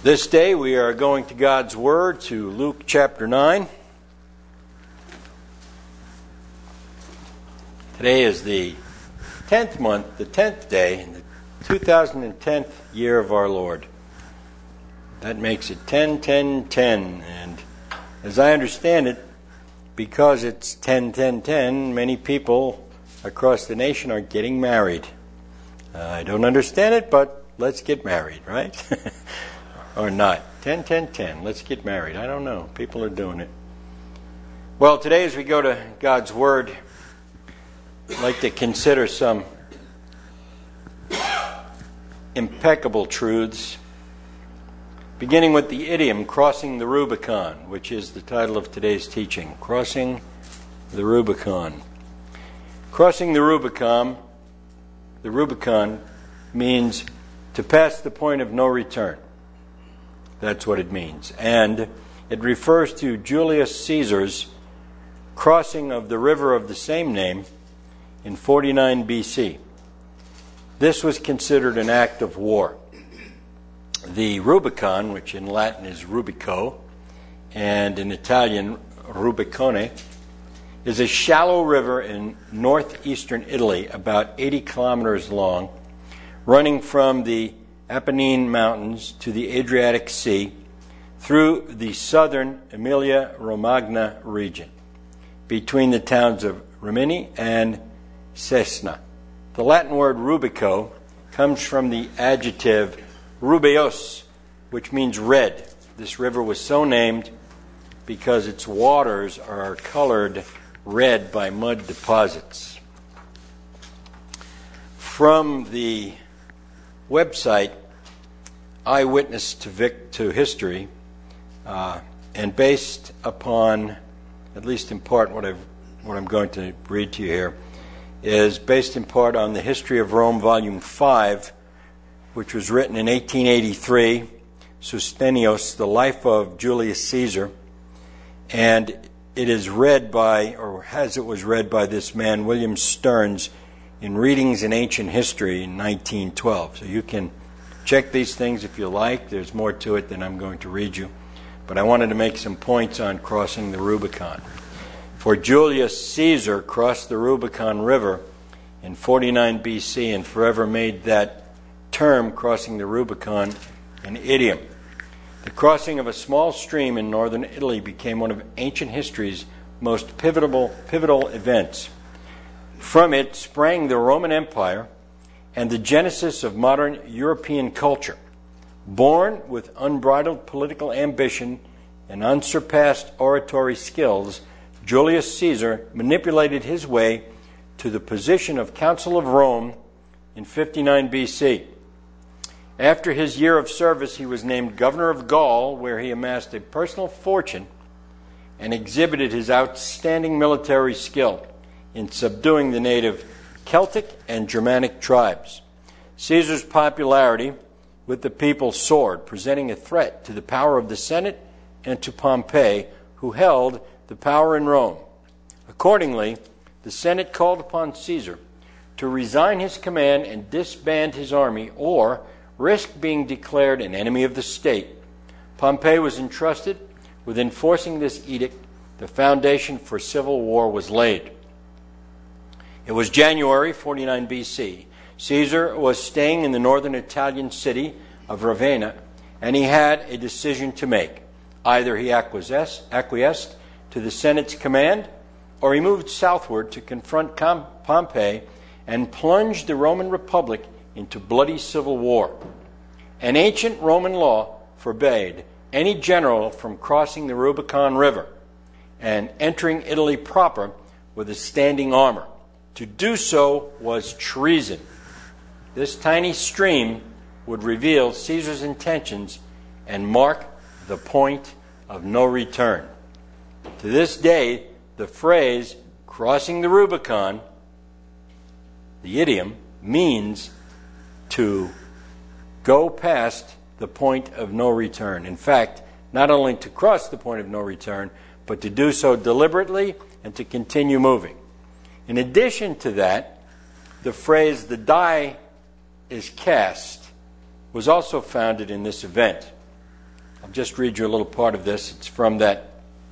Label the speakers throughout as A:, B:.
A: This day we are going to God's Word, to Luke chapter 9. Today is the 10th month, the 10th day, in the 2010th year of our Lord. That makes it 10-10-10, and as I understand it, because it's 10-10-10, many people across the nation are getting married. I don't understand it, but let's get married, right? Or not. 10-10-10. Let's get married. I don't know. People are doing it. Well, today as we go to God's Word, I'd like to consider some impeccable truths, beginning with the idiom, crossing the Rubicon, which is the title of today's teaching. Crossing the Rubicon. Crossing the Rubicon means to pass the point of no return. That's what it means. And it refers to Julius Caesar's crossing of the river of the same name in 49 BC. This was considered an act of war. The Rubicon, which in Latin is Rubico, and in Italian Rubicone, is a shallow river in northeastern Italy, about 80 kilometers long, running from the Apennine Mountains to the Adriatic Sea through the southern Emilia-Romagna region, between the towns of Rimini and Cesena. The Latin word rubico comes from the adjective rubeus, which means red. This river was so named because its waters are colored red by mud deposits. From the website Eyewitness to History, and based upon, at least in part, what I'm going to read to you here, is based in part on the History of Rome, Volume 5, which was written in 1883, Suetonius, the life of Julius Caesar, and it is read by, or as it was read by this man, William Stearns, in Readings in Ancient History in 1912. So you can check these things if you like. There's more to it than I'm going to read you. But I wanted to make some points on crossing the Rubicon. For Julius Caesar crossed the Rubicon River in 49 BC and forever made that term, crossing the Rubicon, an idiom. The crossing of a small stream in northern Italy became one of ancient history's most pivotal events. From it sprang the Roman Empire and the genesis of modern European culture. Born with unbridled political ambition and unsurpassed oratory skills, Julius Caesar manipulated his way to the position of Consul of Rome in 59 BC. After his year of service, he was named governor of Gaul, where he amassed a personal fortune and exhibited his outstanding military skill in subduing the native Celtic and Germanic tribes. Caesar's popularity with the people soared, presenting a threat to the power of the Senate and to Pompey, who held the power in Rome. Accordingly, the Senate called upon Caesar to resign his command and disband his army, or risk being declared an enemy of the state. Pompey was entrusted with enforcing this edict. The foundation for civil war was laid. It was January 49 BC. Caesar was staying in the northern Italian city of Ravenna, and he had a decision to make. Either he acquiesced to the Senate's command, or he moved southward to confront Pompey and plunge the Roman Republic into bloody civil war. An ancient Roman law forbade any general from crossing the Rubicon River and entering Italy proper with a standing armor. To do so was treason. This tiny stream would reveal Caesar's intentions and mark the point of no return. To this day, the phrase crossing the Rubicon, the idiom, means to go past the point of no return. In fact, not only to cross the point of no return, but to do so deliberately and to continue moving. In addition to that, the phrase, the die is cast, was also founded in this event. I'll just read you a little part of this. It's from that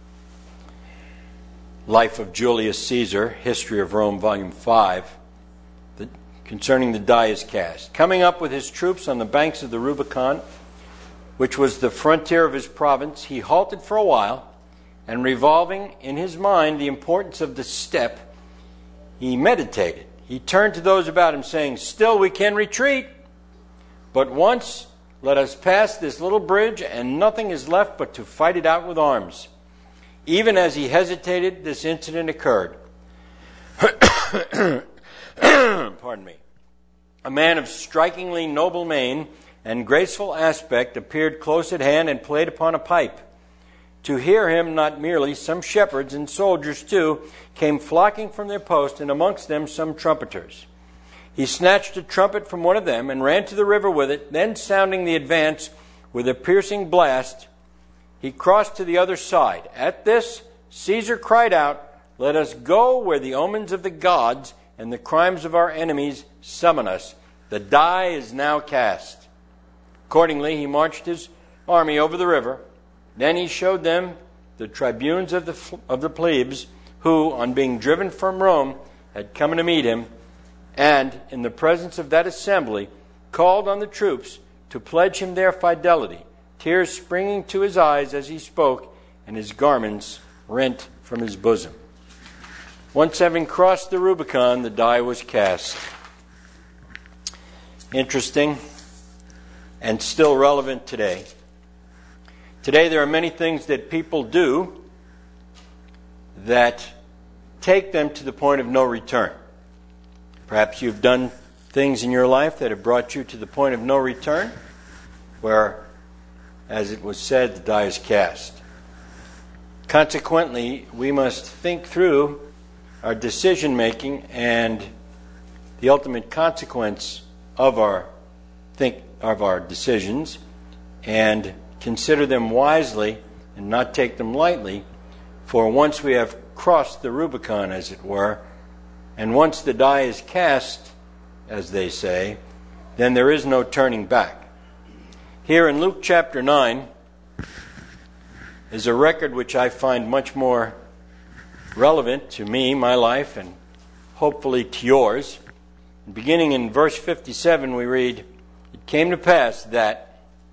A: Life of Julius Caesar, History of Rome, Volume 5, concerning the die is cast. Coming up with his troops on the banks of the Rubicon, which was the frontier of his province, he halted for a while, and revolving in his mind the importance of the step, he meditated. He turned to those about him, saying, "Still we can retreat, but once let us pass this little bridge, and nothing is left but to fight it out with arms." Even as he hesitated, this incident occurred. Pardon me. A man of strikingly noble mien and graceful aspect appeared close at hand and played upon a pipe. To hear him, not merely some shepherds and soldiers too came flocking from their post, and amongst them some trumpeters. He snatched a trumpet from one of them and ran to the river with it. Then, sounding the advance with a piercing blast, he crossed to the other side. At this, Caesar cried out, "Let us go where the omens of the gods and the crimes of our enemies summon us. The die is now cast." Accordingly, he marched his army over the river. Then he showed them the tribunes of the plebs, who, on being driven from Rome, had come to meet him, and, in the presence of that assembly, called on the troops to pledge him their fidelity, tears springing to his eyes as he spoke, and his garments rent from his bosom. Once having crossed the Rubicon, the die was cast. Interesting, and still relevant today. Today there are many things that people do that take them to the point of no return. Perhaps you've done things in your life that have brought you to the point of no return, where, as it was said, the die is cast. Consequently, we must think through our decision-making and the ultimate consequence of our decisions, and consider them wisely and not take them lightly, for once we have crossed the Rubicon, as it were, and once the die is cast, as they say, then there is no turning back. Here in Luke chapter 9 is a record which I find much more relevant to me, my life, and hopefully to yours. Beginning in verse 57, we read, "It came to pass that,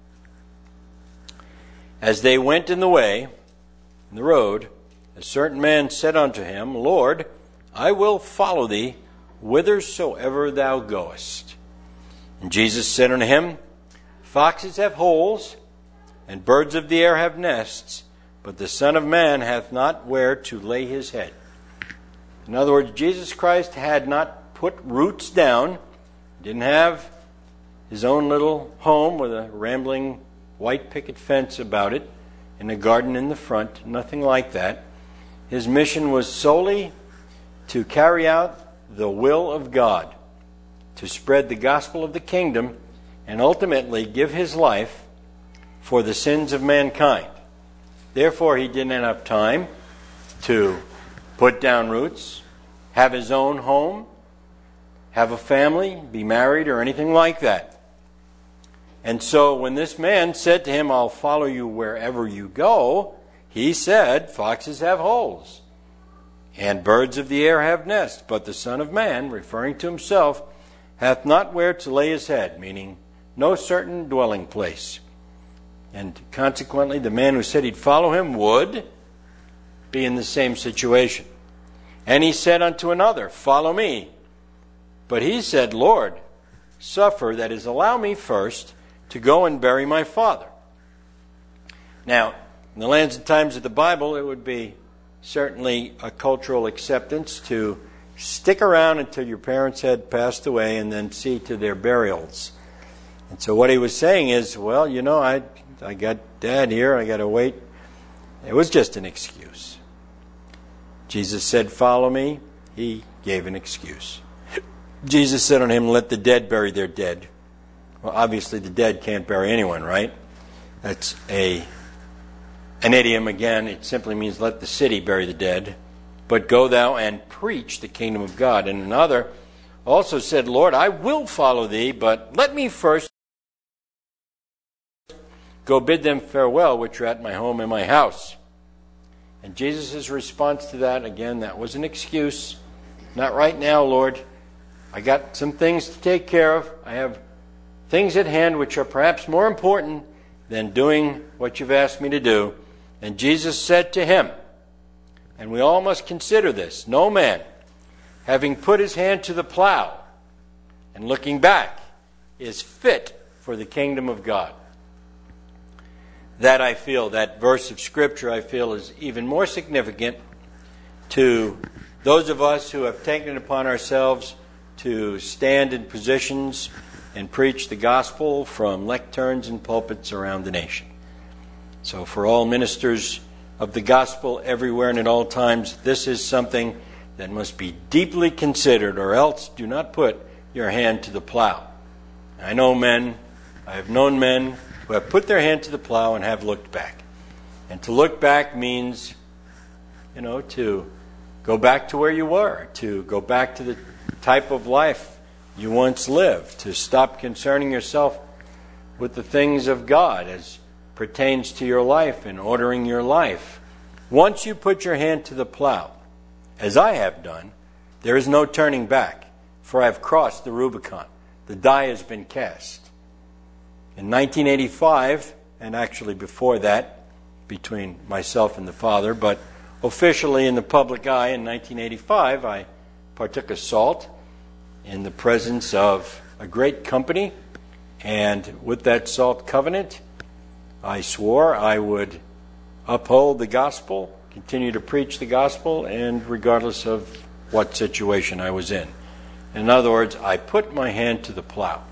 A: as they went in the way, in the road, a certain man said unto him, Lord, I will follow thee whithersoever thou goest. And Jesus said unto him, Foxes have holes, and birds of the air have nests, but the Son of Man hath not where to lay his head." In other words, Jesus Christ had not put roots down, didn't have his own little home with a rambling white picket fence about it, and a garden in the front, nothing like that. His mission was solely to carry out the will of God, to spread the gospel of the kingdom, and ultimately give his life for the sins of mankind. Therefore, he didn't have time to put down roots, have his own home, have a family, be married, or anything like that. And so when this man said to him, I'll follow you wherever you go, he said, foxes have holes, and birds of the air have nests, but the Son of Man, referring to himself, hath not where to lay his head, meaning no certain dwelling place. And consequently, the man who said he'd follow him would be in the same situation. And he said unto another, Follow me. But he said, Lord, suffer, that is, allow me first to go and bury my father. Now, in the lands and times of the Bible, it would be certainly a cultural acceptance to stick around until your parents had passed away and then see to their burials. And so what he was saying is, well, you know, I got Dad here, I got to wait. It was just an excuse. Jesus said, follow me. He gave an excuse. Jesus said on him, let the dead bury their dead. Well, obviously the dead can't bury anyone, right? That's an idiom again. It simply means let the city bury the dead. But go thou and preach the kingdom of God. And another also said, Lord, I will follow thee, but let me first Go bid them farewell, which are at my home and my house. And Jesus' response to that, again, that was an excuse. Not right now, Lord. I got some things to take care of. I have things at hand which are perhaps more important than doing what you've asked me to do. And Jesus said to him, and we all must consider this, no man, having put his hand to the plow and looking back, is fit for the kingdom of God. That verse of Scripture, I feel, is even more significant to those of us who have taken it upon ourselves to stand in positions and preach the gospel from lecterns and pulpits around the nation. So for all ministers of the gospel everywhere and at all times, this is something that must be deeply considered, or else do not put your hand to the plow. I have known men who have put their hand to the plow and have looked back. And to look back means, to go back to where you were, to go back to the type of life you once lived, to stop concerning yourself with the things of God as pertains to your life and ordering your life. Once you put your hand to the plow, as I have done, there is no turning back, for I have crossed the Rubicon. The die has been cast. In 1985, and actually before that, between myself and the Father, but officially in the public eye in 1985, I partook of salt in the presence of a great company, and with that salt covenant, I swore I would uphold the gospel, continue to preach the gospel, and regardless of what situation I was in. In other words, I put my hand to the plow.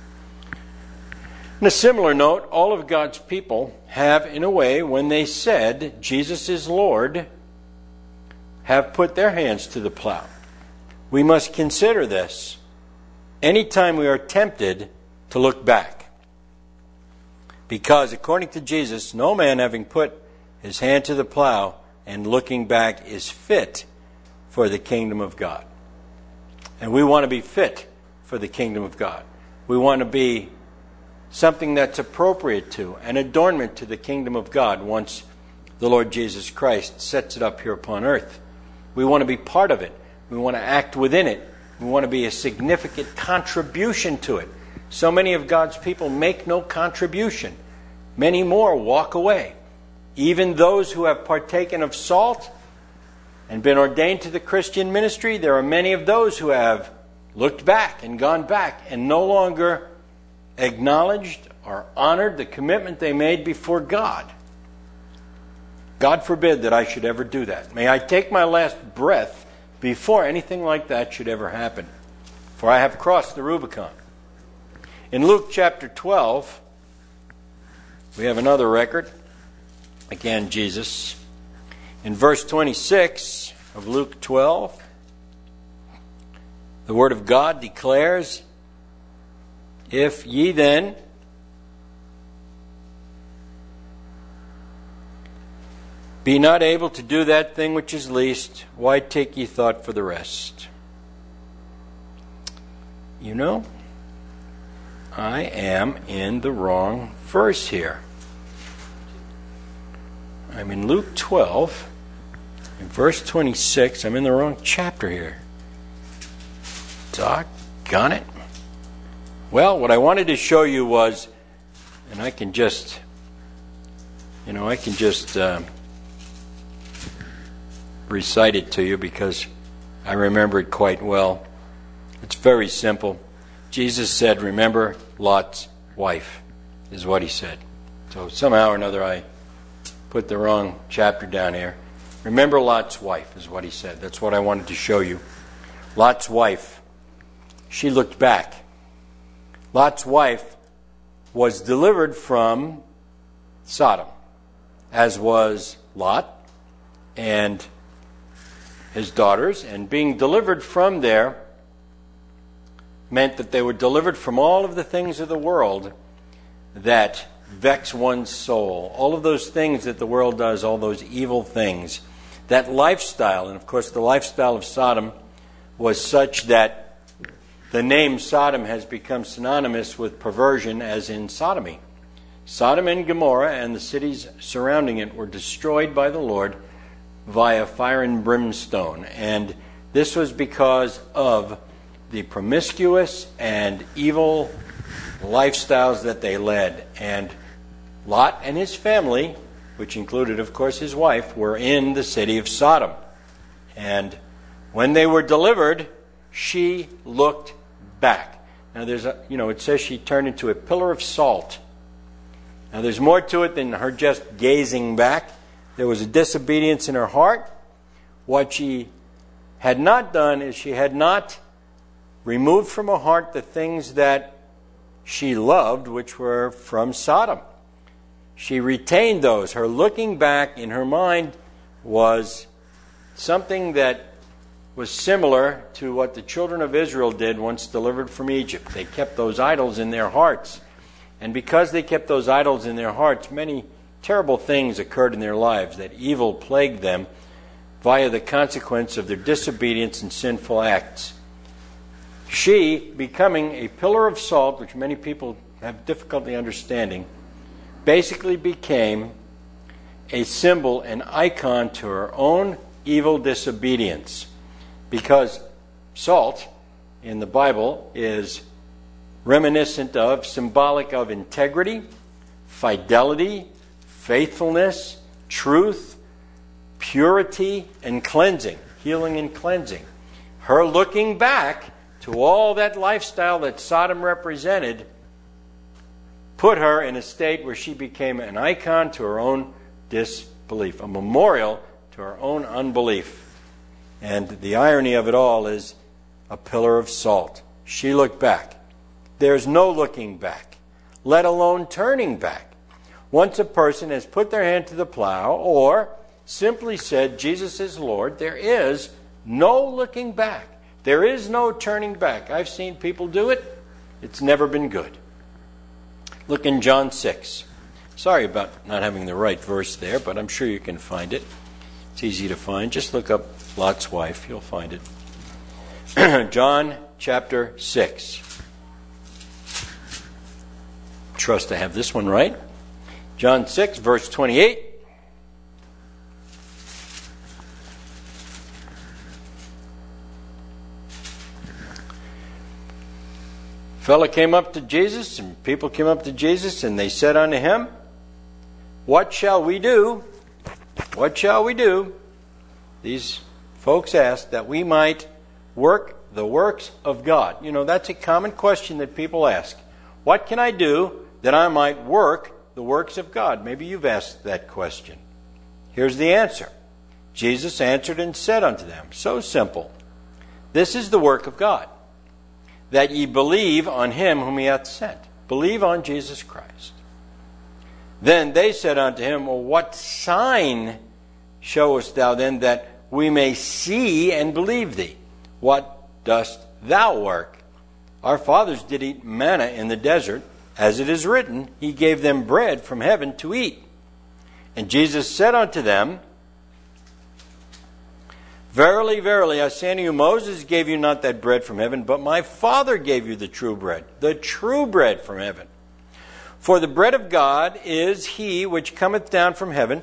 A: On a similar note, all of God's people have, in a way, when they said, Jesus is Lord, have put their hands to the plow. We must consider this anytime we are tempted to look back. Because, according to Jesus, no man having put his hand to the plow and looking back is fit for the kingdom of God. And we want to be fit for the kingdom of God. We want to be something that's appropriate to, an adornment to the kingdom of God once the Lord Jesus Christ sets it up here upon earth. We want to be part of it. We want to act within it. We want to be a significant contribution to it. So many of God's people make no contribution. Many more walk away. Even those who have partaken of salt and been ordained to the Christian ministry, there are many of those who have looked back and gone back and no longer acknowledged or honored the commitment they made before God. God forbid that I should ever do that. May I take my last breath before anything like that should ever happen. For I have crossed the Rubicon. In Luke chapter 12, we have another record. Again, Jesus. In verse 26 of Luke 12, the Word of God declares, if ye then be not able to do that thing which is least, why take ye thought for the rest? I am in the wrong verse here. I'm in Luke 12, in verse 26. I'm in the wrong chapter here. Doggone it. Well, what I wanted to show you was, and I can just recite it to you because I remember it quite well. It's very simple. Jesus said, remember Lot's wife, is what he said. So somehow or another I put the wrong chapter down here. Remember Lot's wife is what he said. That's what I wanted to show you. Lot's wife, she looked back. Lot's wife was delivered from Sodom, as was Lot and his daughters. And being delivered from there meant that they were delivered from all of the things of the world that vex one's soul. All of those things that the world does, all those evil things. That lifestyle, and of course the lifestyle of Sodom was such that the name Sodom has become synonymous with perversion, as in sodomy. Sodom and Gomorrah and the cities surrounding it were destroyed by the Lord via fire and brimstone. And this was because of the promiscuous and evil lifestyles that they led. And Lot and his family, which included, of course, his wife, were in the city of Sodom. And when they were delivered, she looked back. Now, it says she turned into a pillar of salt. Now, there's more to it than her just gazing back. There was a disobedience in her heart. What she had not done is she had not removed from her heart the things that she loved, which were from Sodom. She retained those. Her looking back in her mind was something that was similar to what the children of Israel did once delivered from Egypt. They kept those idols in their hearts. And because they kept those idols in their hearts, many terrible things occurred in their lives, that evil plagued them via the consequence of their disobedience and sinful acts. She, becoming a pillar of salt, which many people have difficulty understanding, basically became a symbol, an icon to her own evil disobedience. Because salt in the Bible is reminiscent of, symbolic of integrity, fidelity, faithfulness, truth, purity, and cleansing, healing and cleansing. Her looking back to all that lifestyle that Sodom represented put her in a state where she became an icon to her own disbelief, a memorial to her own unbelief. And the irony of it all is a pillar of salt. She looked back. There's no looking back, let alone turning back. Once a person has put their hand to the plow or simply said, Jesus is Lord, there is no looking back. There is no turning back. I've seen people do it. It's never been good. Look in John 6. Sorry about not having the right verse there, but I'm sure you can find it. It's easy to find. Just look up Lot's wife. You'll find it. John chapter 6. Trust I have this one right. John 6, verse 28. Fella came up to Jesus, and people came up to Jesus, and they said unto him, What shall we do? What shall we do? These folks asked that we might work the works of God. You know, that's a common question that people ask. What can I do that I might work the works of God? Maybe you've asked that question. Here's the answer. Jesus answered and said unto them, so simple. This is the work of God, that ye believe on him whom he hath sent. Believe on Jesus Christ. Then they said unto him, Well, what sign showest thou then that we may see and believe thee? What dost thou work? Our fathers did eat manna in the desert, as it is written, He gave them bread from heaven to eat. And Jesus said unto them, Verily, verily, I say unto you, Moses gave you not that bread from heaven, but my Father gave you the true bread from heaven. For the bread of God is he which cometh down from heaven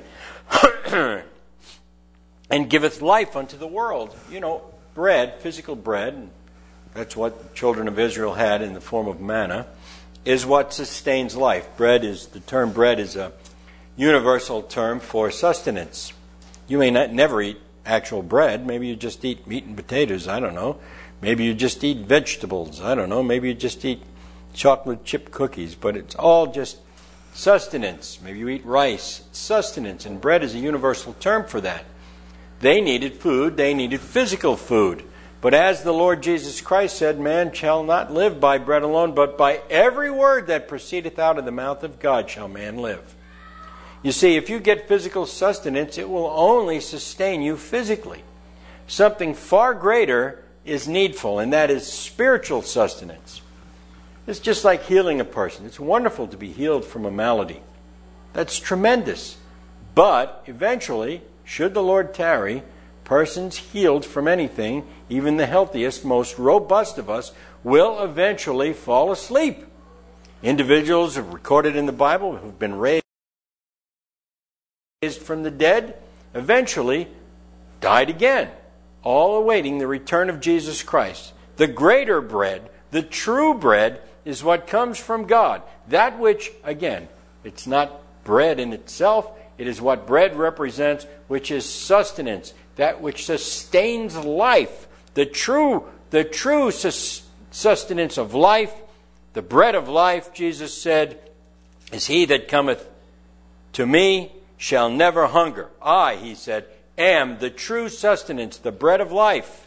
A: and giveth life unto the world. You know, bread, physical bread, that's what the children of Israel had in the form of manna, is what sustains life. The term bread is a universal term for sustenance. You may never eat actual bread. Maybe you just eat meat and potatoes. I don't know. Maybe you just eat vegetables. I don't know. Maybe you just eat chocolate chip cookies. But it's all just sustenance. Maybe you eat rice. It's sustenance. And bread is a universal term for that. They needed food. They needed physical food. But as the Lord Jesus Christ said, man shall not live by bread alone, but by every word that proceedeth out of the mouth of God shall man live. You see, if you get physical sustenance, it will only sustain you physically. Something far greater is needful, and that is spiritual sustenance. It's just like healing a person. It's wonderful to be healed from a malady. That's tremendous. But eventually, should the Lord tarry, persons healed from anything, even the healthiest, most robust of us, will eventually fall asleep. Individuals recorded in the Bible who've been raised from the dead eventually died again, all awaiting the return of Jesus Christ. The greater bread, the true bread, is what comes from God. That which, again, it's not bread in itself, it is what bread represents, which is sustenance, that which sustains life. The true sustenance of life, the bread of life, Jesus said, is he that cometh to me shall never hunger. I, he said, am the true sustenance, the bread of life.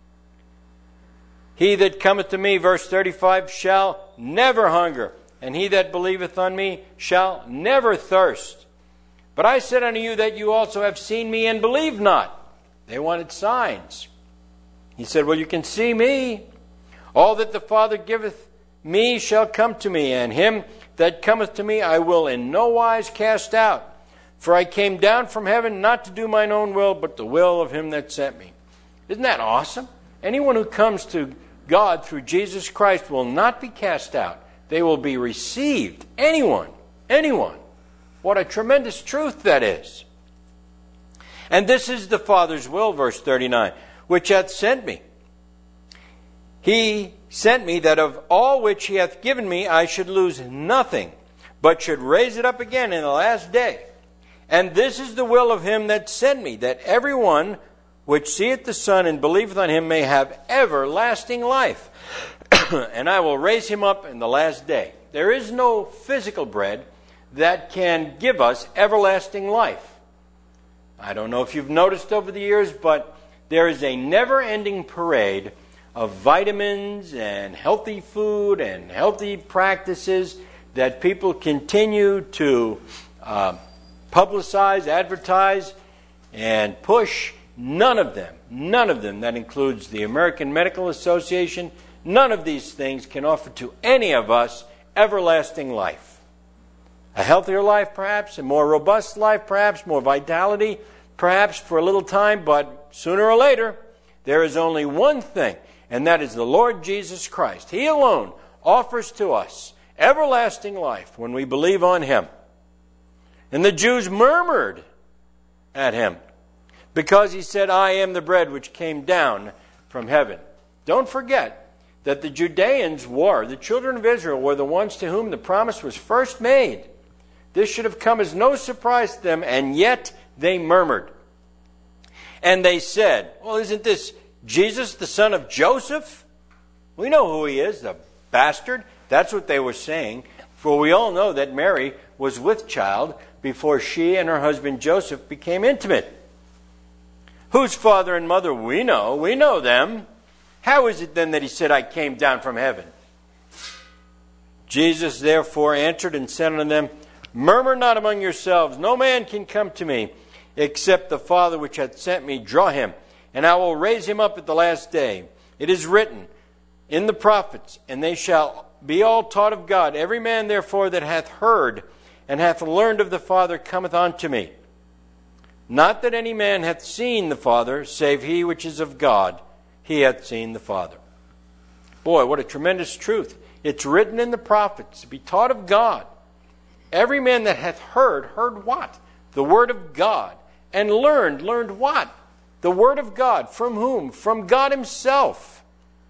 A: He that cometh to me, verse 35, shall never hunger, and he that believeth on me shall never thirst. But I said unto you that you also have seen me and believe not. They wanted signs. He said, well, you can see me. All that the Father giveth me shall come to me, and him that cometh to me I will in no wise cast out. For I came down from heaven not to do mine own will, but the will of him that sent me. Isn't that awesome? Anyone who comes to God through Jesus Christ will not be cast out. They will be received. Anyone. What a tremendous truth that is. And this is the Father's will, verse 39, which hath sent me. He sent me that of all which he hath given me I should lose nothing, but should raise it up again in the last day. And this is the will of him that sent me, that every one which seeth the Son and believeth on him may have everlasting life. And I will raise him up in the last day. There is no physical bread that can give us everlasting life. I don't know if you've noticed over the years, but there is a never-ending parade of vitamins and healthy food and healthy practices that people continue to publicize, advertise, and push. None of them, that includes the American Medical Association, none of these things can offer to any of us everlasting life. A healthier life, perhaps, a more robust life, perhaps, more vitality, perhaps for a little time, but sooner or later, there is only one thing, and that is the Lord Jesus Christ. He alone offers to us everlasting life when we believe on him. And the Jews murmured at him because he said, I am the bread which came down from heaven. Don't forget that the Judeans the children of Israel were the ones to whom the promise was first made. This should have come as no surprise to them, and yet they murmured. And they said, well, isn't this Jesus, the son of Joseph? We know who he is, the bastard. That's what they were saying. For we all know that Mary was with child before she and her husband Joseph became intimate. Whose father and mother we know them. How is it then that he said, I came down from heaven? Jesus therefore answered and said unto them, Murmur not among yourselves, no man can come to me, except the Father which hath sent me draw him, and I will raise him up at the last day. It is written in the prophets, and they shall be all taught of God. Every man therefore that hath heard and hath learned of the Father cometh unto me. Not that any man hath seen the Father, save he which is of God, he hath seen the Father. Boy, what a tremendous truth. It's written in the prophets, to be taught of God. Every man that hath heard what? The Word of God. And learned what? The Word of God. From whom? From God himself.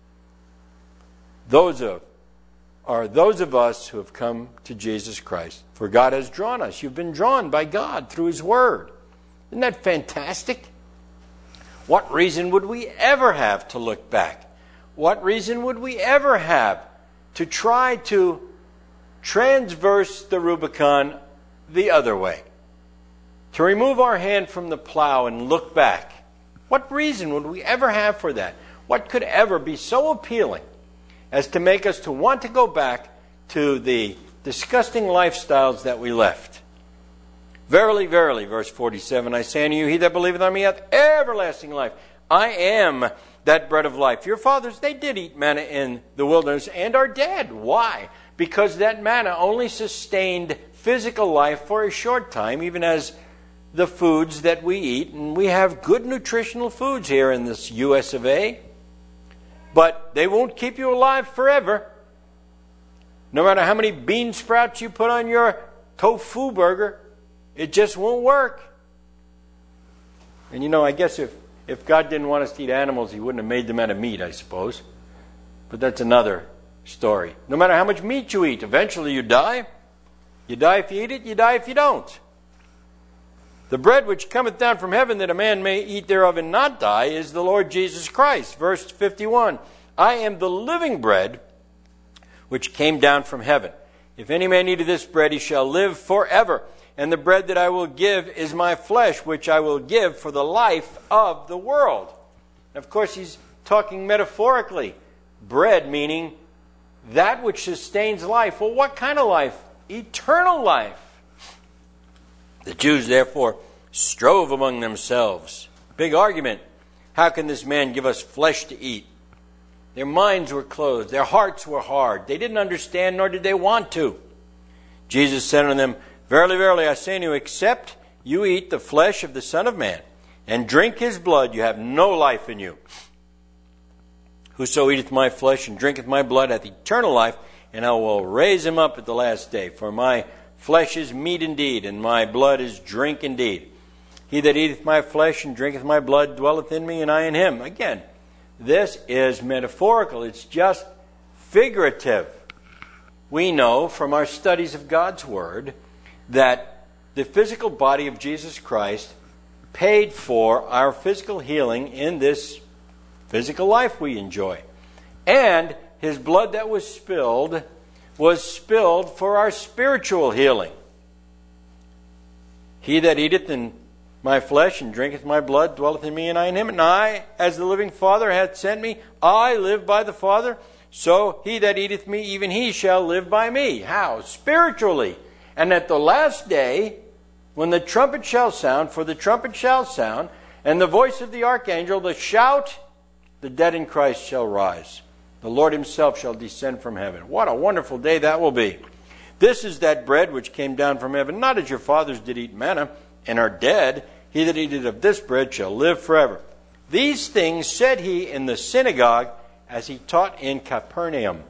A: Those are those of us who have come to Jesus Christ. For God has drawn us. You've been drawn by God through his Word. Isn't that fantastic? What reason would we ever have to look back? What reason would we ever have to try to transverse the Rubicon the other way? To remove our hand from the plow and look back? What reason would we ever have for that? What could ever be so appealing as to make us to want to go back to the disgusting lifestyles that we left? Verily, verily, verse 47, I say unto you, he that believeth on me hath everlasting life. I am that bread of life. Your fathers, they did eat manna in the wilderness and are dead. Why? Because that manna only sustained physical life for a short time, even as the foods that we eat. And we have good nutritional foods here in this US of A. But they won't keep you alive forever. No matter how many bean sprouts you put on your tofu burger, it just won't work. And I guess if God didn't want us to eat animals, He wouldn't have made them out of meat, I suppose. But that's another story. No matter how much meat you eat, eventually you die. You die if you eat it, you die if you don't. The bread which cometh down from heaven, that a man may eat thereof and not die, is the Lord Jesus Christ. Verse 51, I am the living bread which came down from heaven. If any man eat of this bread, he shall live forever. And the bread that I will give is my flesh, which I will give for the life of the world. And of course, he's talking metaphorically. Bread meaning that which sustains life. Well, what kind of life? Eternal life. The Jews, therefore, strove among themselves. Big argument. How can this man give us flesh to eat? Their minds were closed. Their hearts were hard. They didn't understand, nor did they want to. Jesus said unto them, Verily, verily, I say unto you, except you eat the flesh of the Son of Man, and drink His blood, you have no life in you. Whoso eateth my flesh and drinketh my blood hath eternal life, and I will raise him up at the last day. For my flesh is meat indeed, and my blood is drink indeed. He that eateth my flesh and drinketh my blood dwelleth in me, and I in him. Again, this is metaphorical. It's just figurative. We know from our studies of God's Word that the physical body of Jesus Christ paid for our physical healing in this physical life we enjoy. And His blood that was spilled for our spiritual healing. He that eateth in my flesh and drinketh my blood dwelleth in me, and I in him. And I, as the living Father hath sent me, I live by the Father. So he that eateth me, even he shall live by me. How? Spiritually. And at the last day, when the trumpet shall sound, for the trumpet shall sound, and the voice of the archangel, the shout, the dead in Christ shall rise. The Lord Himself shall descend from heaven. What a wonderful day that will be. This is that bread which came down from heaven, not as your fathers did eat manna, and are dead. He that eateth of this bread shall live forever. These things said He in the synagogue, as He taught in Capernaum.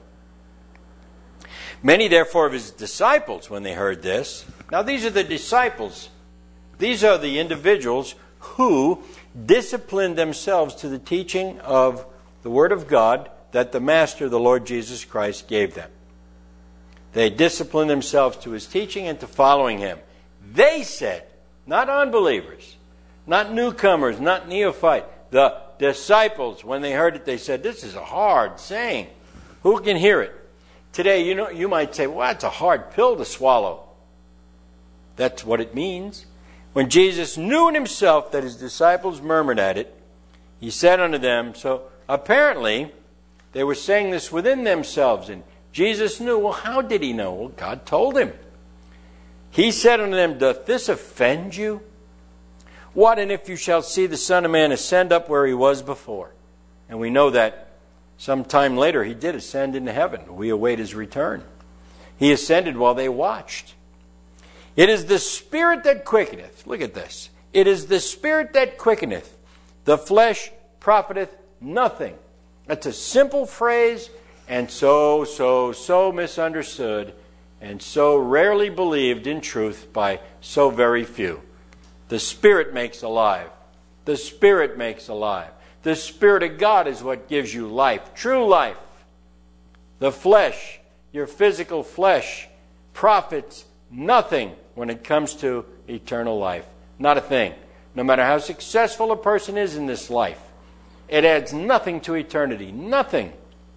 A: Many therefore of His disciples, when they heard this, now these are the disciples, these are the individuals who disciplined themselves to the teaching of the Word of God that the Master, the Lord Jesus Christ, gave them. They disciplined themselves to His teaching and to following Him. They said, not unbelievers, not newcomers, not neophyte, the disciples, when they heard it, they said, this is a hard saying. Who can hear it? Today, you might say, well, that's a hard pill to swallow. That's what it means. When Jesus knew in Himself that His disciples murmured at it, He said unto them, so apparently they were saying this within themselves, and Jesus knew. Well, how did He know? Well, God told Him. He said unto them, doth this offend you? What, and if you shall see the Son of Man ascend up where He was before? And we know that some time later He did ascend into heaven. We await His return. He ascended while they watched. It is the Spirit that quickeneth. Look at this. It is the Spirit that quickeneth. The flesh profiteth nothing. That's a simple phrase, and so misunderstood, and so rarely believed in truth by so very few. The Spirit makes alive. The Spirit makes alive. The Spirit of God is what gives you life, true life. The flesh, your physical flesh, profits nothing when it comes to eternal life. Not a thing. No matter how successful a person is in this life, it adds nothing to eternity. Nothing.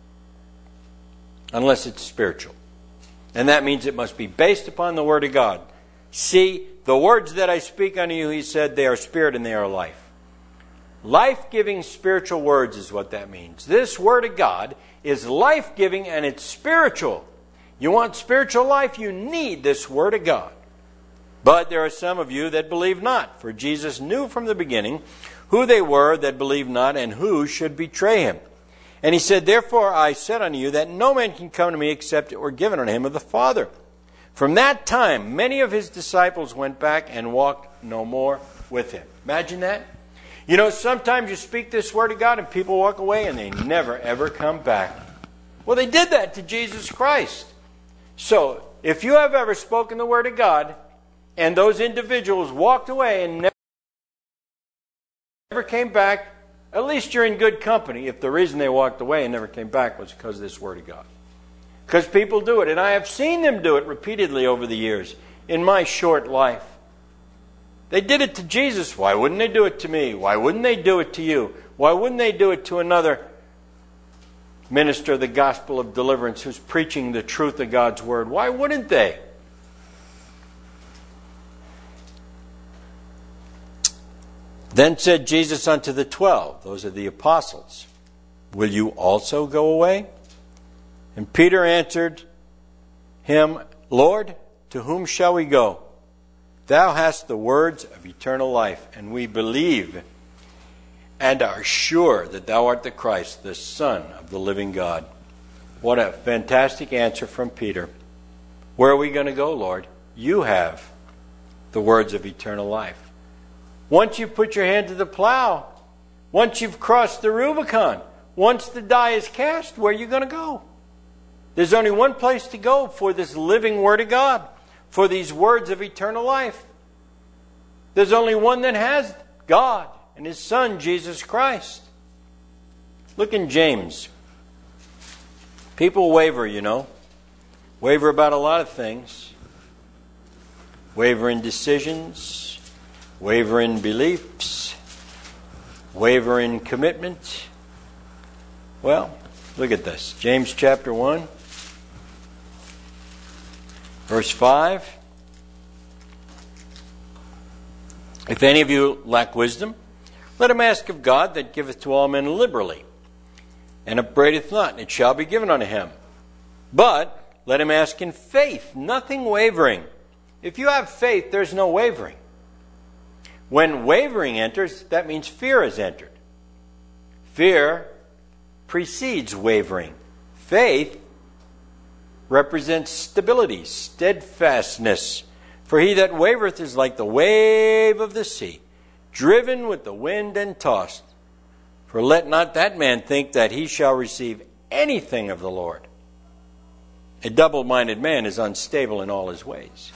A: Unless it's spiritual. And that means it must be based upon the Word of God. See, the words that I speak unto you, He said, they are spirit and they are life. Life-giving spiritual words is what that means. This Word of God is life-giving and it's spiritual. You want spiritual life, you need this Word of God. But there are some of you that believe not, for Jesus knew from the beginning who they were that believed not and who should betray Him. And He said, therefore I said unto you that no man can come to me except it were given unto him of the Father. From that time, many of His disciples went back and walked no more with Him. Imagine that. You know, sometimes you speak this Word of God and people walk away and they never ever come back. Well, they did that to Jesus Christ. So, if you have ever spoken the Word of God, and those individuals walked away and never came back, at least you're in good company if the reason they walked away and never came back was because of this Word of God. Because people do it, and I have seen them do it repeatedly over the years in my short life. They did it to Jesus. Why wouldn't they do it to me? Why wouldn't they do it to you? Why wouldn't they do it to another minister of the gospel of deliverance who's preaching the truth of God's Word? Why wouldn't they? Then said Jesus unto the 12, those are the apostles, will you also go away? And Peter answered him, Lord, to whom shall we go? Thou hast the words of eternal life, and we believe and are sure that thou art the Christ, the Son of the living God. What a fantastic answer from Peter. Where are we going to go, Lord? You have the words of eternal life. Once you put your hand to the plow, once you've crossed the Rubicon, once the die is cast, where are you going to go? There's only one place to go for this living Word of God, for these words of eternal life. There's only one that has God and His Son, Jesus Christ. Look in James. People waver, you know. Waver about a lot of things. Waver in decisions. Waver in beliefs. Waver in commitment. Well, look at this. James chapter 1. Verse 5. If any of you lack wisdom, let him ask of God that giveth to all men liberally, and upbraideth not, and it shall be given unto him. But let him ask in faith, nothing wavering. If you have faith, there's no wavering. When wavering enters, that means fear has entered. Fear precedes wavering. Faith represents stability, steadfastness. For he that wavereth is like the wave of the sea, driven with the wind and tossed. For let not that man think that he shall receive anything of the Lord. A double-minded man is unstable in all his ways.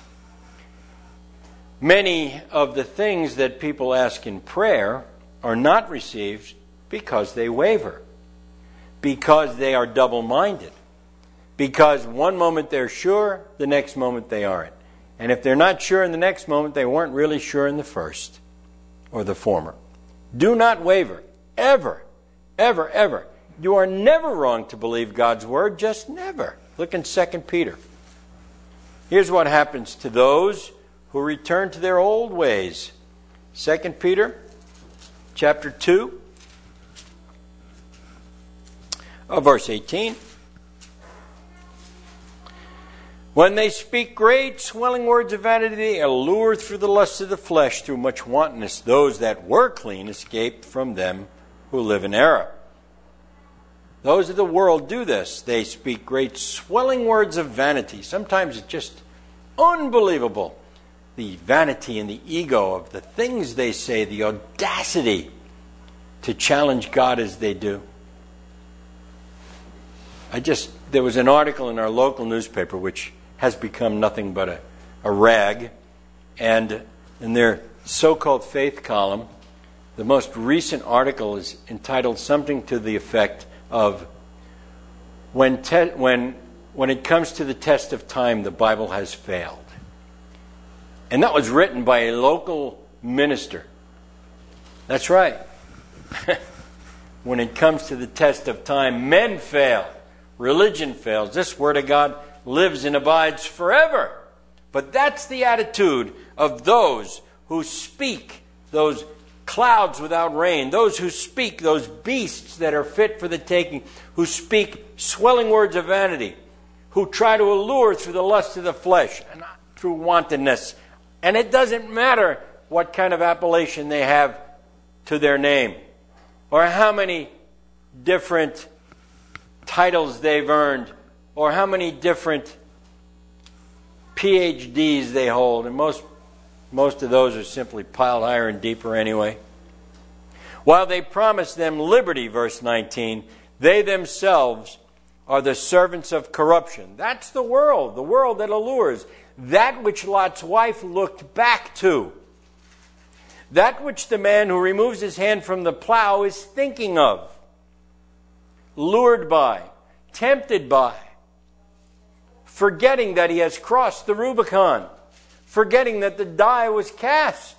A: Many of the things that people ask in prayer are not received because they waver, because they are double-minded, because one moment they're sure, the next moment they aren't. And if they're not sure in the next moment, they weren't really sure in the first or the former. Do not waver, ever, ever, ever. You are never wrong to believe God's Word, just never. Look in 2 Peter. Here's what happens to those who return to their old ways. 2 Peter chapter 2, verse 18. When they speak great swelling words of vanity, they allure through the lust of the flesh, through much wantonness, those that were clean escaped from them who live in error. Those of the world do this. They speak great swelling words of vanity. Sometimes it's just unbelievable. The vanity and the ego of the things they say, the audacity to challenge God as they do. There was an article in our local newspaper which has become nothing but a rag. And in their so-called faith column, the most recent article is entitled something to the effect of, when it comes to the test of time, the Bible has failed. And that was written by a local minister. That's right. When it comes to the test of time, men fail. Religion fails. This Word of God lives and abides forever. But that's the attitude of those who speak those clouds without rain, those who speak those beasts that are fit for the taking, who speak swelling words of vanity, who try to allure through the lust of the flesh and through wantonness. And it doesn't matter what kind of appellation they have to their name or how many different titles they've earned or how many different PhDs they hold. And most of those are simply piled higher and deeper anyway. While they promise them liberty, verse 19, they themselves are the servants of corruption. That's the world that allures. That which Lot's wife looked back to. That which the man who removes his hand from the plow is thinking of. Lured by, tempted by, forgetting that he has crossed the Rubicon, forgetting that the die was cast.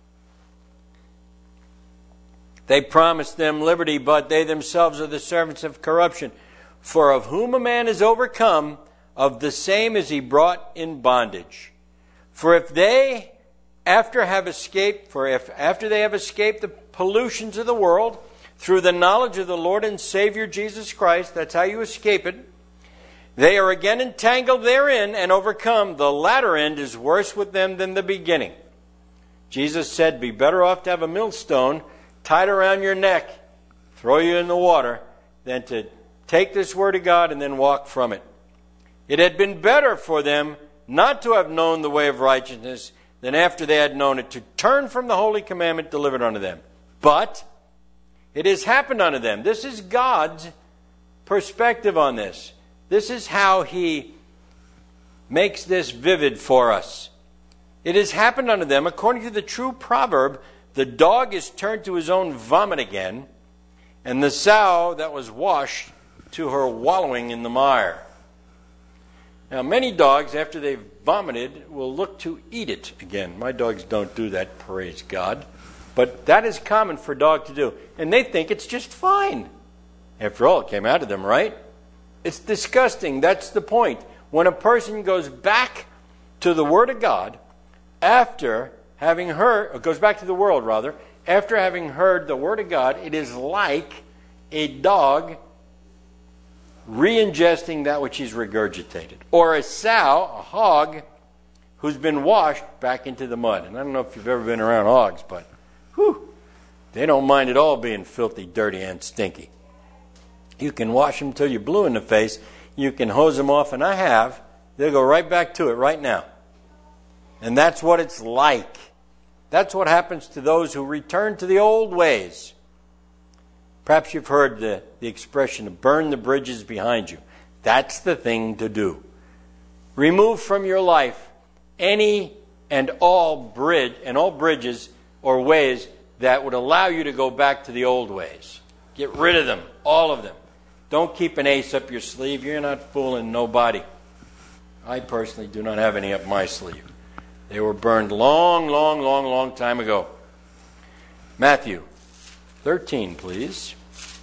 A: They promised them liberty, but they themselves are the servants of corruption. For of whom a man is overcome, of the same is he brought in bondage. For if they, after they have escaped the pollutions of the world, through the knowledge of the Lord and Savior Jesus Christ, that's how you escape it, they are again entangled therein and overcome, the latter end is worse with them than the beginning. Jesus said, be better off to have a millstone tied around your neck, throw you in the water, than to take this word of God and then walk from it. It had been better for them not to have known the way of righteousness than after they had known it to turn from the holy commandment delivered unto them. But it has happened unto them. This is God's perspective on this. This is how He makes this vivid for us. It has happened unto them, according to the true proverb, the dog is turned to his own vomit again, and the sow that was washed to her wallowing in the mire. Now, many dogs, after they've vomited, will look to eat it again. My dogs don't do that, praise God. But that is common for a dog to do. And they think it's just fine. After all, it came out of them, right? It's disgusting. That's the point. When a person goes back to the Word of God, after having heard, or goes back to the world rather, after having heard the Word of God, it is like a dog re-ingesting that which he's regurgitated. Or a sow, a hog, who's been washed back into the mud. And I don't know if you've ever been around hogs, but they don't mind at all being filthy, dirty, and stinky. You can wash them till you're blue in the face. You can hose them off, and I have. They'll go right back to it right now. And that's what it's like. That's what happens to those who return to the old ways. Perhaps you've heard the expression, burn the bridges behind you. That's the thing to do. Remove from your life any and all bridges or ways that would allow you to go back to the old ways. Get rid of them, all of them. Don't keep an ace up your sleeve. You're not fooling nobody. I personally do not have any up my sleeve. They were burned long time ago. Matthew 13, please.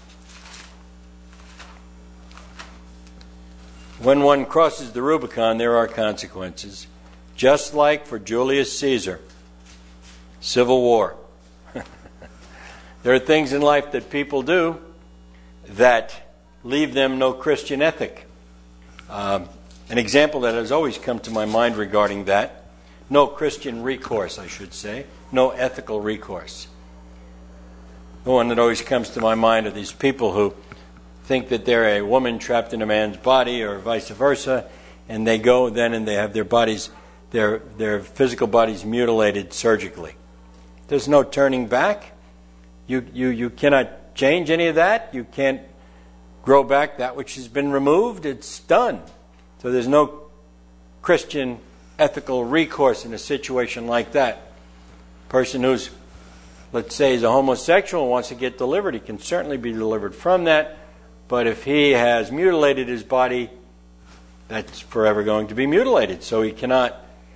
A: When one crosses the Rubicon, there are consequences. Just like for Julius Caesar. Civil War. There are things in life that people do that leave them no Christian ethic. An example that has always come to my mind regarding that, no Christian recourse, I should say, no ethical recourse. The one that always comes to my mind are these people who think that they're a woman trapped in a man's body or vice versa, and they go then and they have their bodies, their physical bodies mutilated surgically. There's no turning back. You cannot change any of that. You can't grow back that which has been removed. It's done. So there's no Christian ethical recourse in a situation like that. A person who's, let's say, is a homosexual and wants to get delivered, he can certainly be delivered from that. But if he has mutilated his body, that's forever going to be mutilated. So he cannot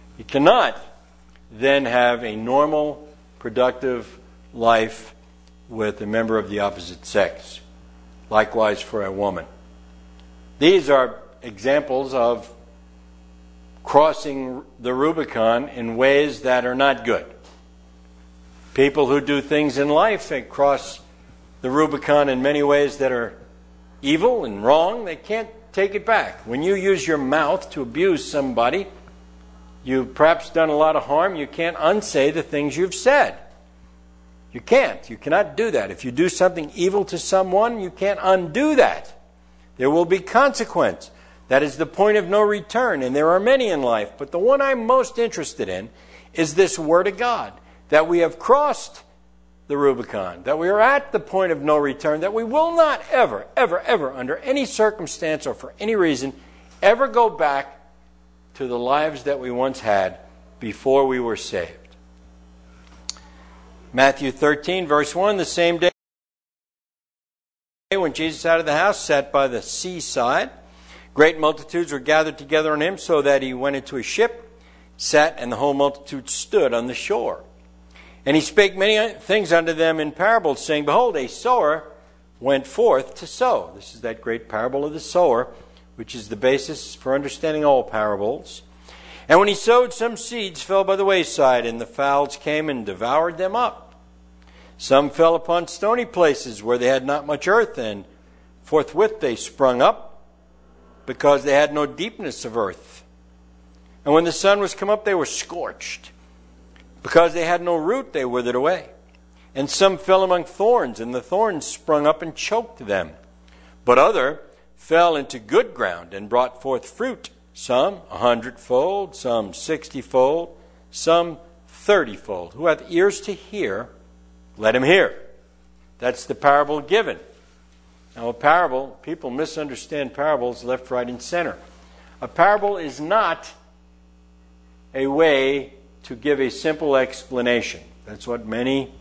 A: then have a normal, productive life with a member of the opposite sex. Likewise for a woman. These are examples of crossing the Rubicon in ways that are not good. People who do things in life, they cross the Rubicon in many ways that are evil and wrong. They can't take it back. When you use your mouth to abuse somebody, you've perhaps done a lot of harm. You can't unsay the things you've said. You can't. You cannot do that. If you do something evil to someone, you can't undo that. There will be consequence. That is the point of no return, and there are many in life. But the one I'm most interested in is this Word of God, that we have crossed the Rubicon, that we are at the point of no return, that we will not ever, ever, ever, under any circumstance or for any reason, ever go back to the lives that we once had before we were saved. Matthew 13, verse 1, the same day when Jesus out of the house sat by the seaside, great multitudes were gathered together on him, so that he went into a ship, sat, and the whole multitude stood on the shore. And he spake many things unto them in parables, saying, Behold, a sower went forth to sow. This is that great parable of the sower, which is the basis for understanding all parables. And when he sowed, some seeds fell by the wayside, and the fowls came and devoured them up. Some fell upon stony places where they had not much earth, and forthwith they sprung up, because they had no deepness of earth. And when the sun was come up, they were scorched. Because they had no root, they withered away. And some fell among thorns, and the thorns sprung up and choked them. But other fell into good ground, and brought forth fruit, some 100-fold, some 60-fold, some 30-fold. Who hath ears to hear, let him hear. That's the parable given. Now a parable, people misunderstand parables left, right, and center. A parable is not a way to give a simple explanation. That's what many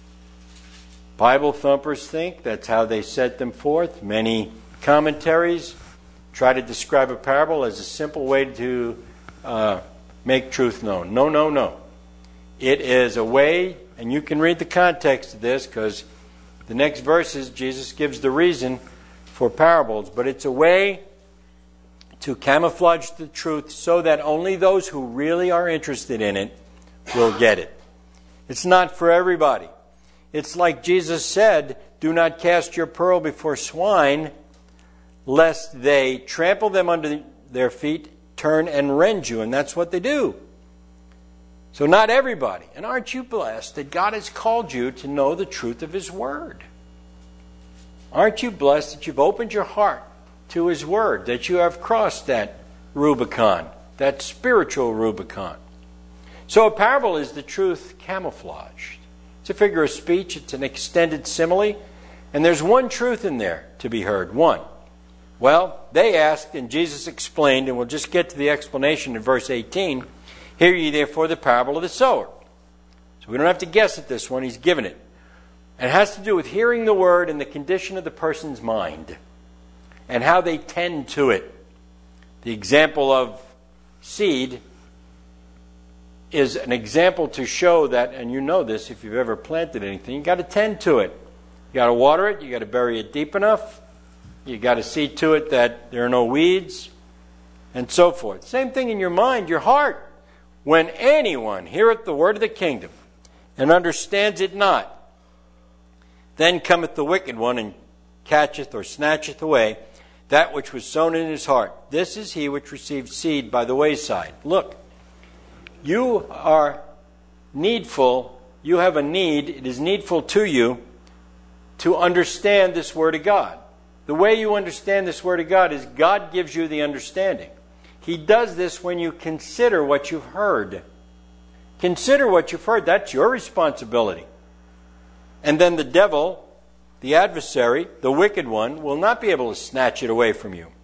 A: Bible thumpers think. That's how they set them forth. Many commentaries try to describe a parable as a simple way to make truth known. No, no, no. It is a way, and you can read the context of this, because the next verses, Jesus gives the reason for parables, but it's a way to camouflage the truth so that only those who really are interested in it will get it. It's not for everybody. It's like Jesus said, do not cast your pearl before swine, lest they trample them under their feet, turn and rend you. And that's what they do. So not everybody. And aren't you blessed that God has called you to know the truth of His Word? Aren't you blessed that you've opened your heart to His Word, that you have crossed that Rubicon, that spiritual Rubicon? So a parable is the truth camouflaged. It's a figure of speech. It's an extended simile. And there's one truth in there to be heard. One. Well, they asked, and Jesus explained, and we'll just get to the explanation in verse 18. Hear ye therefore the parable of the sower. So we don't have to guess at this one. He's given it. And it has to do with hearing the word and the condition of the person's mind and how they tend to it. The example of seed is an example to show that, and you know this if you've ever planted anything, you've got to tend to it. You've got to water it. You've got to bury it deep enough. You've got to see to it that there are no weeds and so forth. Same thing in your mind, your heart. When anyone heareth the word of the kingdom and understands it not, then cometh the wicked one and catcheth or snatcheth away that which was sown in his heart. This is he which received seed by the wayside. Look, you are needful, you have a need, it is needful to you to understand this Word of God. The way you understand this Word of God is God gives you the understanding. He does this when you consider what you've heard. Consider what you've heard. That's your responsibility. And then the devil, the adversary, the wicked one, will not be able to snatch it away from you.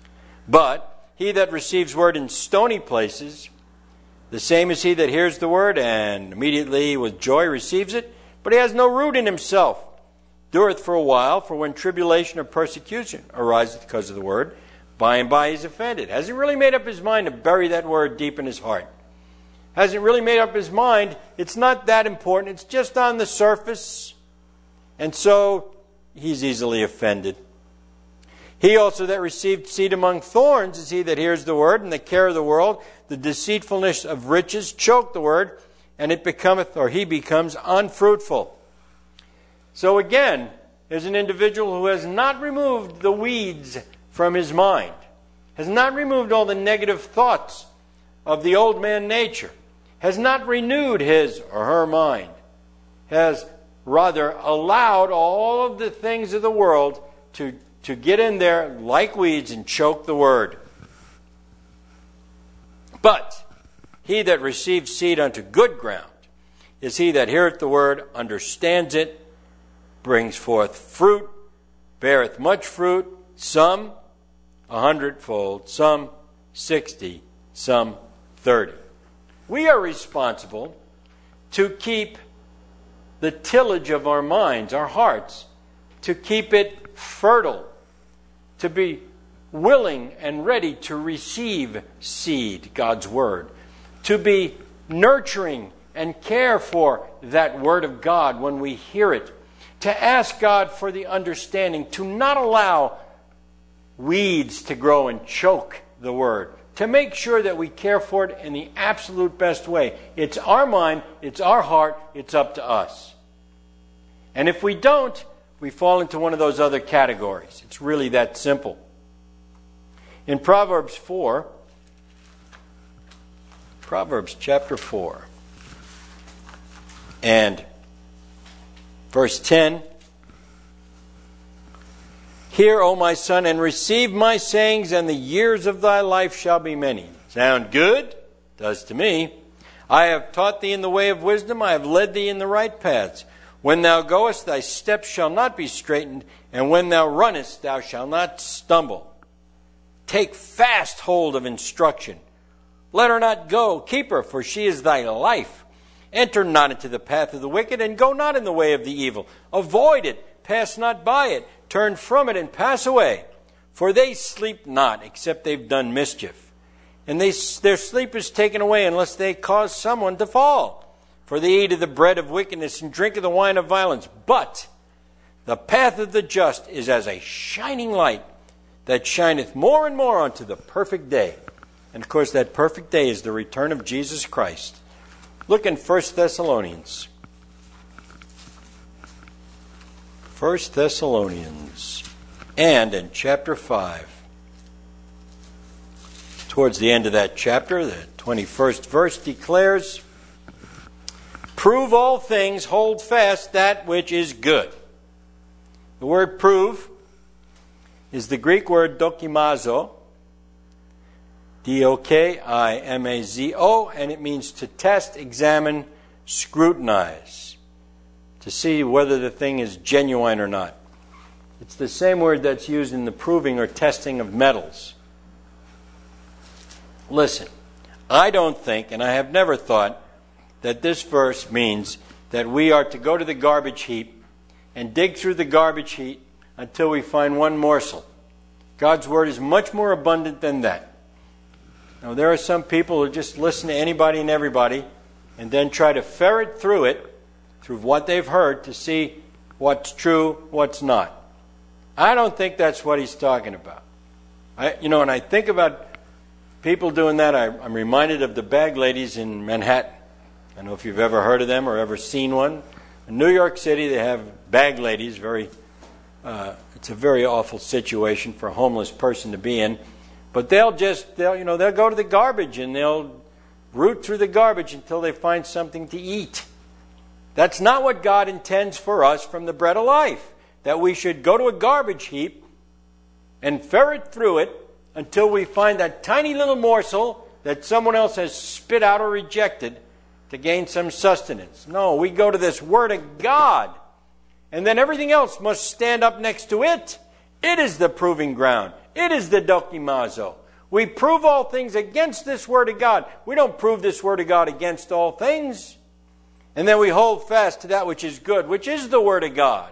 A: But he that receives word in stony places, the same is he that hears the word and immediately with joy receives it, but he has no root in himself. Dureth for a while, for when tribulation or persecution ariseth because of the word, by and by he's offended. Hasn't really made up his mind to bury that word deep in his heart. Hasn't really made up his mind. It's not that important. It's just on the surface. And so he's easily offended. He also that received seed among thorns is he that hears the word, and the care of the world, the deceitfulness of riches choke the word, and it becometh, or he becomes, unfruitful. So again, there's an individual who has not removed the weeds from his mind, has not removed all the negative thoughts of the old man nature, has not renewed his or her mind, has rather allowed all of the things of the world to get in there like weeds and choke the word. But he that receives seed unto good ground is he that heareth the word, understands it, brings forth fruit, beareth much fruit, some 100-fold, some 60, some 30. We are responsible to keep the tillage of our minds, our hearts, to keep it fertile, to be willing and ready to receive seed, God's Word, to be nurturing and care for that Word of God when we hear it, to ask God for the understanding, to not allow weeds to grow and choke the Word, to make sure that we care for it in the absolute best way. It's our mind, it's our heart, it's up to us. And if we don't, we fall into one of those other categories. It's really that simple. In Proverbs chapter 4, and verse 10, Hear, O my son, and receive my sayings, and the years of thy life shall be many. Sound good? Does to me. I have taught thee in the way of wisdom, I have led thee in the right paths. When thou goest, thy steps shall not be straitened, and when thou runnest, thou shalt not stumble. Take fast hold of instruction. Let her not go, keep her, for she is thy life. Enter not into the path of the wicked, and go not in the way of the evil. Avoid it, pass not by it, turn from it, and pass away. For they sleep not, except they've done mischief. And their sleep is taken away, unless they cause someone to fall. For they eat of the bread of wickedness, and drink of the wine of violence. But the path of the just is as a shining light, that shineth more and more unto the perfect day. And of course, that perfect day is the return of Jesus Christ. Look in 1 Thessalonians. 1 Thessalonians. And in chapter 5. Towards the end of that chapter, the 21st verse declares, Prove all things, hold fast that which is good. The word prove is the Greek word dokimazo, D-O-K-I-M-A-Z-O, and it means to test, examine, scrutinize, to see whether the thing is genuine or not. It's the same word that's used in the proving or testing of metals. Listen, I don't think, and I have never thought, that this verse means that we are to go to the garbage heap and dig through the garbage heap until we find one morsel. God's Word is much more abundant than that. Now, there are some people who just listen to anybody and everybody and then try to ferret through it, through what they've heard, to see what's true, what's not. I don't think that's what he's talking about. When I think about people doing that, I'm reminded of the bag ladies in Manhattan. I don't know if you've ever heard of them or ever seen one. In New York City, they have bag ladies. It's a very awful situation for a homeless person to be in. But they'll go to the garbage and they'll root through the garbage until they find something to eat. That's not what God intends for us from the bread of life. That we should go to a garbage heap and ferret through it until we find that tiny little morsel that someone else has spit out or rejected to gain some sustenance. No, we go to this Word of God. And then everything else must stand up next to it. It is the proving ground. It is the dokimazo. We prove all things against this Word of God. We don't prove this Word of God against all things. And then we hold fast to that which is good, which is the Word of God.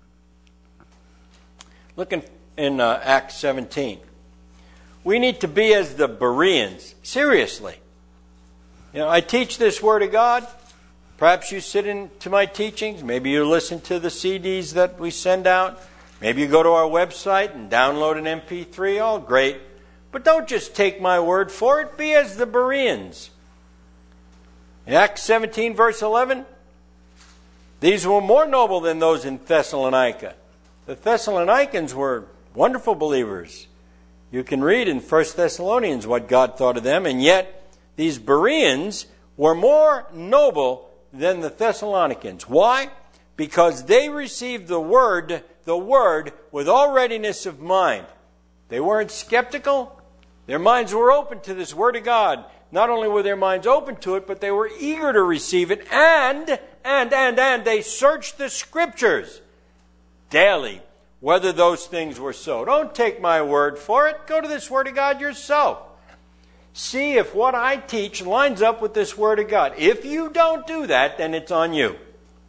A: Look in Acts 17. We need to be as the Bereans. Seriously. I teach this Word of God. Perhaps you sit into my teachings. Maybe you listen to the CDs that we send out. Maybe you go to our website and download an MP3. All great. But don't just take my word for it. Be as the Bereans. In Acts 17, verse 11, these were more noble than those in Thessalonica. The Thessalonians were wonderful believers. You can read in 1 Thessalonians what God thought of them, and yet these Bereans were more noble than the Thessalonians. Why? Because they received the word with all readiness of mind. They weren't skeptical. Their minds were open to this Word of God. not only were their minds open to it, but they were eager to receive it, and they searched the Scriptures daily, whether those things were so. Don't take my word for it. Go to this Word of God yourself. See if what I teach lines up with this Word of God. If you don't do that, then it's on you.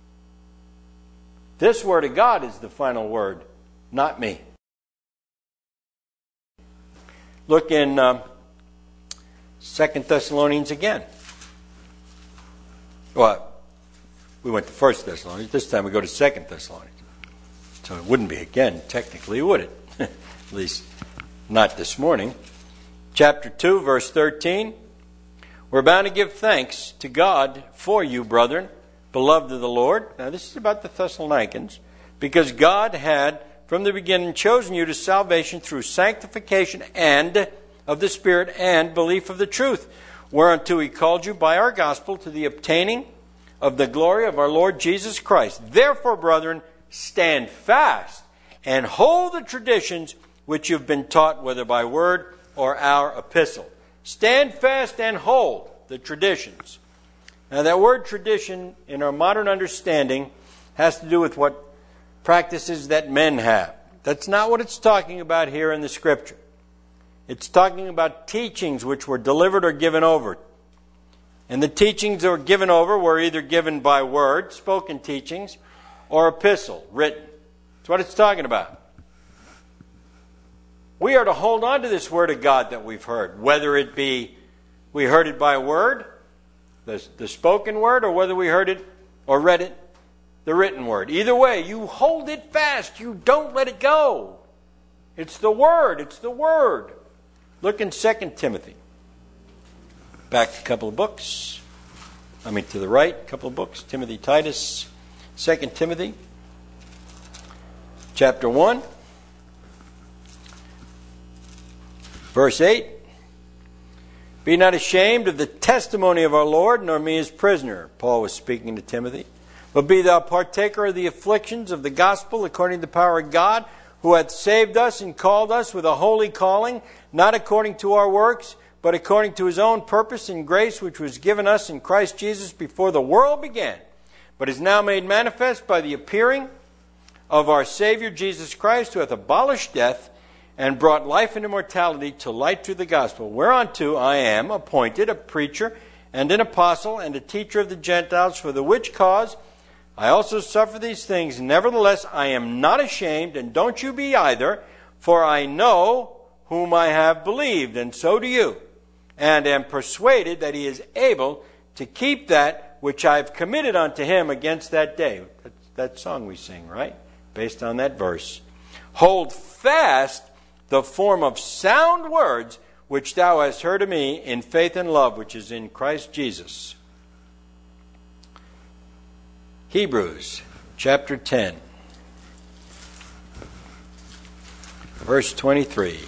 A: This Word of God is the final word, not me. Look in 2 Thessalonians again. Well, we went to 1 Thessalonians. This time we go to 2 Thessalonians. So it wouldn't be again, technically, would it? At least not this morning. Chapter 2, verse 13. We're bound to give thanks to God for you, brethren, beloved of the Lord. Now this is about the Thessalonians. Because God had from the beginning chosen you to salvation through sanctification and of the Spirit and belief of the truth, whereunto He called you by our gospel to the obtaining of the glory of our Lord Jesus Christ. Therefore, brethren, stand fast and hold the traditions which you've been taught, whether by word or our epistle. Stand fast and hold the traditions. Now that word tradition in our modern understanding has to do with what practices that men have. That's not what it's talking about here in the Scripture. It's talking about teachings which were delivered or given over. And the teachings that were given over were either given by word, spoken teachings, or epistle, written. That's what it's talking about. We are to hold on to this Word of God that we've heard, whether it be we heard it by word, the spoken word, or whether we heard it or read it, the written word. Either way, you hold it fast. You don't let it go. It's the Word. It's the Word. Look in 2 Timothy. Back a couple of books. To the right, a couple of books. Timothy, Titus, 2 Timothy, chapter 1, verse 8. Be not ashamed of the testimony of our Lord, nor me his prisoner. Paul was speaking to Timothy. But be thou partaker of the afflictions of the gospel according to the power of God, who hath saved us and called us with a holy calling, not according to our works, but according to his own purpose and grace, which was given us in Christ Jesus before the world began, but is now made manifest by the appearing of our Savior Jesus Christ, who hath abolished death and brought life and immortality to light through the gospel, whereunto I am appointed a preacher and an apostle and a teacher of the Gentiles, for the which cause I also suffer these things. Nevertheless, I am not ashamed, and don't you be either, for I know whom I have believed, and so do you, and am persuaded that he is able to keep that which I have committed unto him against that day. That's that song we sing, right? Based on that verse. Hold fast the form of sound words which thou hast heard of me in faith and love which is in Christ Jesus. Hebrews chapter 10, verse 23.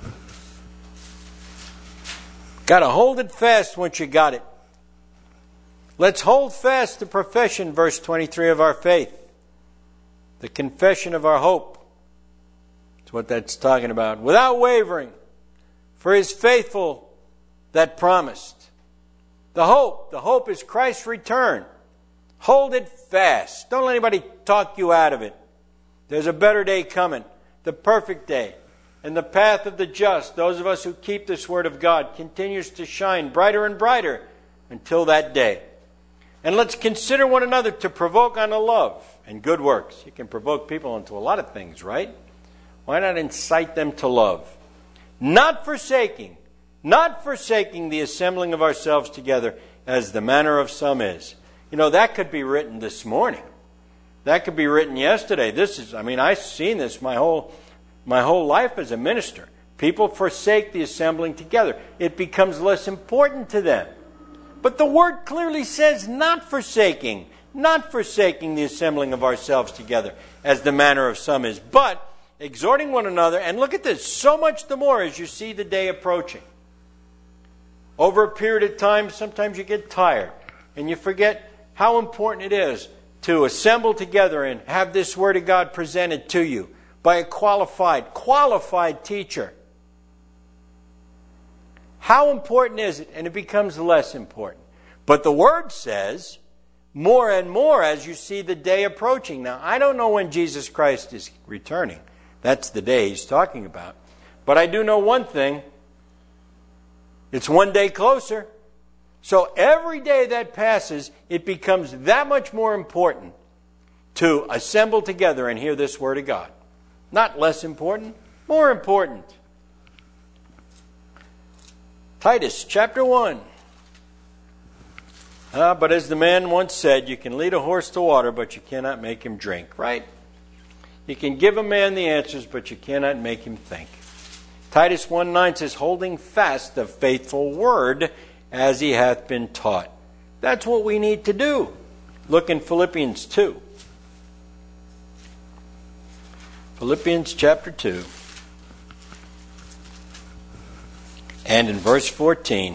A: Got to hold it fast once you got it. Let's hold fast the profession, verse 23, of our faith. The confession of our hope. That's what that's talking about. Without wavering, for he is faithful that promised. The hope is Christ's return. Hold it fast. Don't let anybody talk you out of it. There's a better day coming, the perfect day. And the path of the just, those of us who keep this Word of God, continues to shine brighter and brighter until that day. And let's consider one another to provoke unto love and good works. You can provoke people into a lot of things, right? Why not incite them to love? Not forsaking the assembling of ourselves together, as the manner of some is. That could be written this morning. That could be written yesterday. I've seen this my whole life as a minister. People forsake the assembling together. It becomes less important to them. But the Word clearly says not forsaking the assembling of ourselves together, as the manner of some is, but exhorting one another. And look at this, so much the more as you see the day approaching. Over a period of time, sometimes you get tired and you forget how important it is to assemble together and have this Word of God presented to you by a qualified teacher. How important is it? And it becomes less important. But the Word says more and more as you see the day approaching. Now, I don't know when Jesus Christ is returning. That's the day he's talking about. But I do know one thing. It's one day closer. So every day that passes, it becomes that much more important to assemble together and hear this Word of God. Not less important, more important. Titus chapter 1. But as the man once said, you can lead a horse to water, but you cannot make him drink, right? You can give a man the answers, but you cannot make him think. Titus 1:9 says, holding fast the faithful word as he hath been taught. That's what we need to do. Look in Philippians 2. Philippians chapter 2. And in verse 14.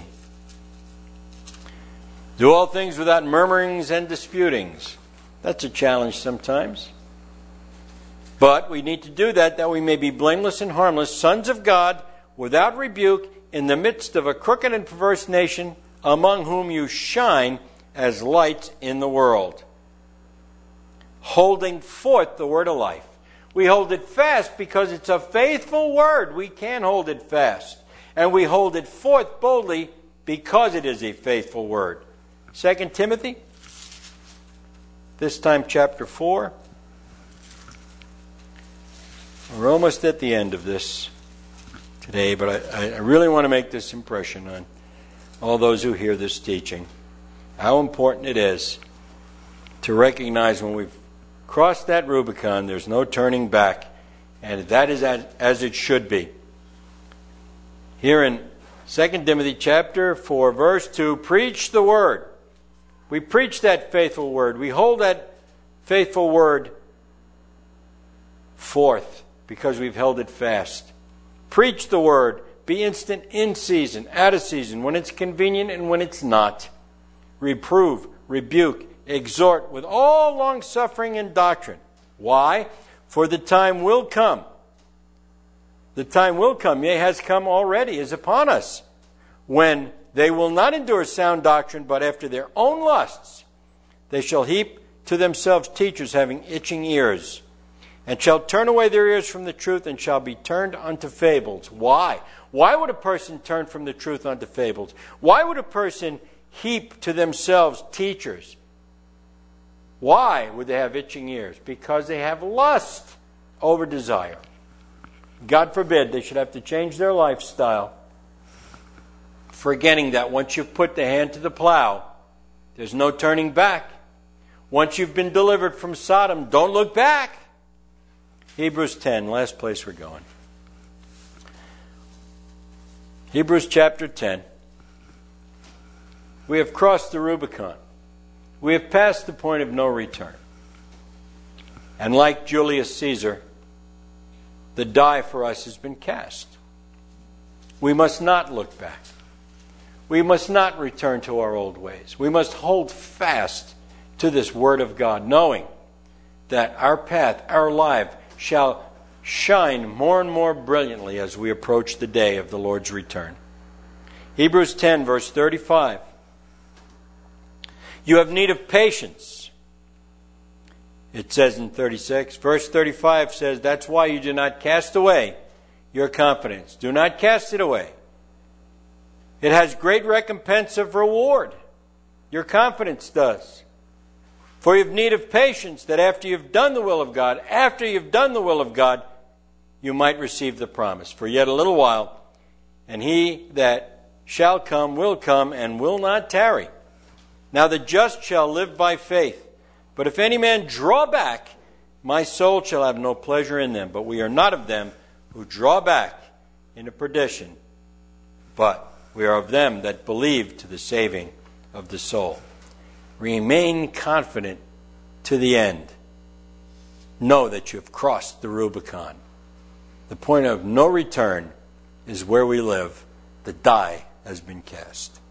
A: Do all things without murmurings and disputings. That's a challenge sometimes. But we need to do that we may be blameless and harmless, sons of God, without rebuke, in the midst of a crooked and perverse nation, among whom you shine as lights in the world. Holding forth the word of life. We hold it fast because it's a faithful word. We can hold it fast. And we hold it forth boldly because it is a faithful word. 2 Timothy, this time chapter 4. We're almost at the end of this today, but I really want to make this impression on all those who hear this teaching. How important it is to recognize when we've crossed that Rubicon, there's no turning back. And that is as it should be. Here in 2 Timothy chapter 4, verse 2, preach the word. We preach that faithful word. We hold that faithful word forth because we've held it fast. Preach the word. Be instant in season, out of season, when it's convenient and when it's not. Reprove, rebuke, exhort with all long-suffering and doctrine. Why? For the time will come. The time will come, yea, has come already, is upon us, when they will not endure sound doctrine, but after their own lusts they shall heap to themselves teachers having itching ears, and shall turn away their ears from the truth, and shall be turned unto fables. Why? Why would a person turn from the truth unto fables? Why would a person heap to themselves teachers? Why would they have itching ears? Because they have lust over desire. God forbid they should have to change their lifestyle, forgetting that once you've put the hand to the plow, there's no turning back. Once you've been delivered from Sodom, don't look back. Hebrews 10, last place we're going. Hebrews chapter 10. We have crossed the Rubicon. We have passed the point of no return. And like Julius Caesar, the die for us has been cast. We must not look back. We must not return to our old ways. We must hold fast to this Word of God, knowing that our path, our life, shall shine more and more brilliantly as we approach the day of the Lord's return. Hebrews 10, verse 35. You have need of patience. It says in 36. Verse 35 says, that's why you do not cast away your confidence. Do not cast it away. It has great recompense of reward. Your confidence does. For you have need of patience, that after you've done the will of God, you might receive the promise. For yet a little while, and he that shall come will come and will not tarry. Now the just shall live by faith. But if any man draw back, my soul shall have no pleasure in them. But we are not of them who draw back into perdition, but we are of them that believe to the saving of the soul. Remain confident to the end. Know that you have crossed the Rubicon. The point of no return is where we live. The die has been cast.